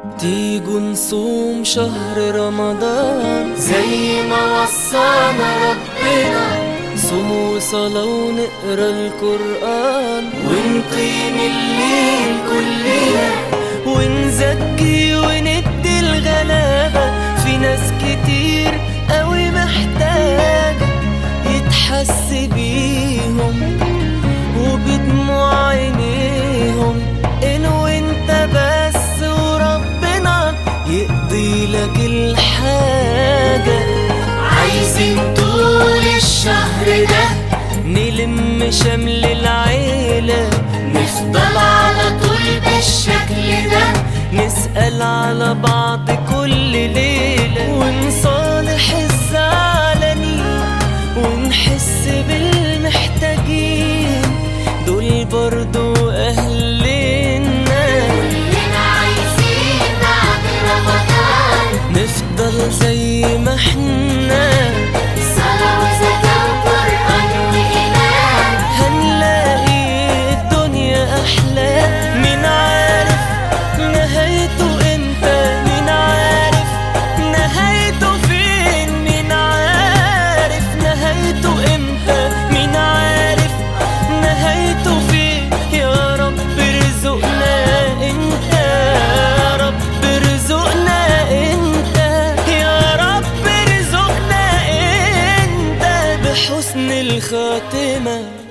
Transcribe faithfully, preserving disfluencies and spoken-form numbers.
تيجوا نصوم شهر رمضان زي ما وصانا ربنا، صوم وصلاة ونقرا القرآن ونقيم الليل كلنا ونزكي وندي الغلابة. في ناس كتير قوي محتاجة يتحس بيهم وبدموع عينيهم، إن وانت بس وربنا يقضي لك الحاجة. عايزين طول الشهر ده نلم شمل العيلة، نفضل على طول بالشكل ده، نسأل على بعض كل ليلة ونصالح الزعلانين ونحس بالمحتاجين، دول برضو أهلنا. كلنا عايزين بعد رمضان نفضل زي ما احنا، صلاة وزكاة وقرآن وإيمان، هنلاقي الدنيا أحلى. مين عارف نهايته امتى، مين عارف نهايته فين، مين عارف نهايته امتى، مين عارف نهايته فين. يا رب ارزقنا انت، يا رب ارزقنا انت، يا رب ارزقنا انت بحسن الخاتمة.